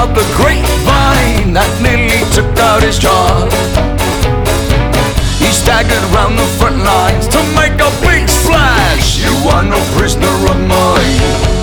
about the grapevine that nearly took out his jaw. He staggered around the front lines to make a big splash. You are no prisoner of mine.